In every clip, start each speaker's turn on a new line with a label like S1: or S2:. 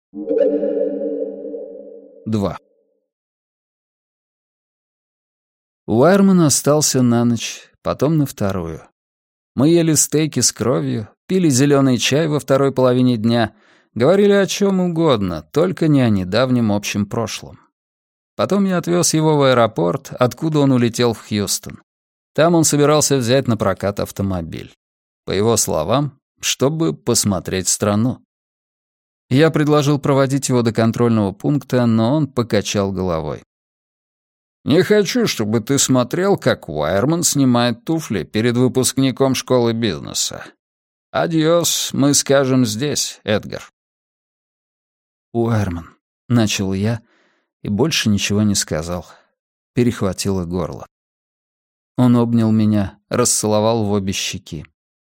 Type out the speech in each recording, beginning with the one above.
S1: 2. Уайерман остался на ночь, потом на вторую. Мы ели стейки с кровью, пили зеленый чай во второй половине дня, говорили о чем угодно, только не о недавнем общем прошлом. Потом я отвез его в аэропорт, откуда он улетел в Хьюстон. Там он собирался взять на прокат автомобиль. По его словам, чтобы посмотреть страну. Я предложил проводить его до контрольного пункта, но он покачал головой. «Не хочу, чтобы ты смотрел, как Уайерман снимает туфли перед выпускником школы бизнеса. Адьос, мы скажем здесь, Эдгар». «Уайерман», — начал я, и больше ничего не сказал. Перехватило горло. Он обнял меня, расцеловал в обе щеки.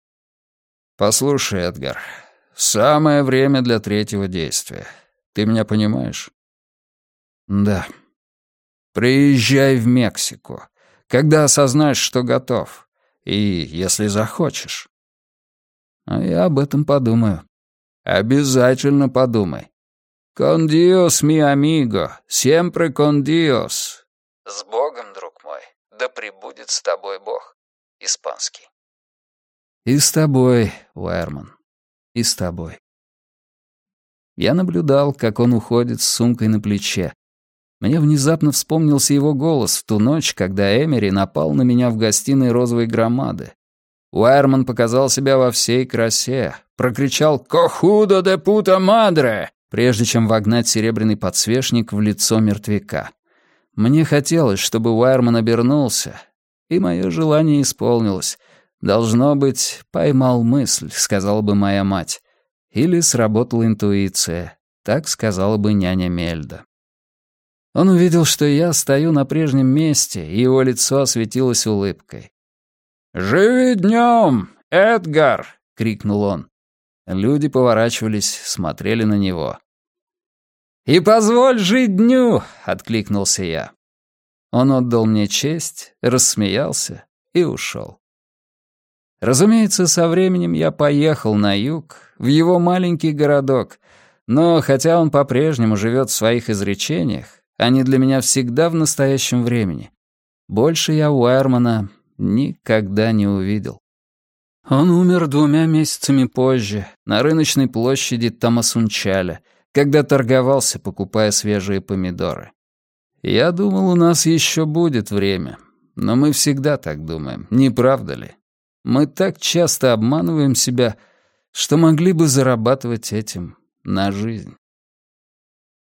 S1: «Послушай, Эдгар, самое время для третьего действия. Ты меня понимаешь?» «Да». «Приезжай в Мексику, когда осознаешь, что готов. И если захочешь». «А я об этом подумаю». «Обязательно подумай. Con Dios, mi amigo, siempre con Dios». «С Богом, друг мой, да пребудет с тобой Бог». Испанский. «И с тобой, Уайерман, и с тобой». Я наблюдал, как он уходит с сумкой на плече. Мне внезапно вспомнился его голос в ту ночь, когда Эмери напал на меня в гостиной розовой громады. Уайерман показал себя во всей красе, прокричал «Кохудо де пута мадре!», прежде чем вогнать серебряный подсвечник в лицо мертвяка. Мне хотелось, чтобы Уайерман обернулся, и мое желание исполнилось. Должно быть, поймал мысль, сказала бы моя мать. Или сработала интуиция, так сказала бы няня Мельда. Он увидел, что я стою на прежнем месте, и его лицо осветилось улыбкой. «Живи днем, Эдгар!» — крикнул он. Люди поворачивались, смотрели на него. «И позволь жить дню!» — откликнулся я. Он отдал мне честь, рассмеялся и ушел. Разумеется, со временем я поехал на юг, в его маленький городок, но хотя он по-прежнему живет в своих изречениях, они для меня всегда в настоящем времени. Больше я Уайермана никогда не увидел. Он умер 2 месяцами позже, на рыночной площади Тамасунчаля, когда торговался, покупая свежие помидоры. Я думал, у нас еще будет время, но мы всегда так думаем, не правда ли? Мы так часто обманываем себя, что могли бы зарабатывать этим на жизнь.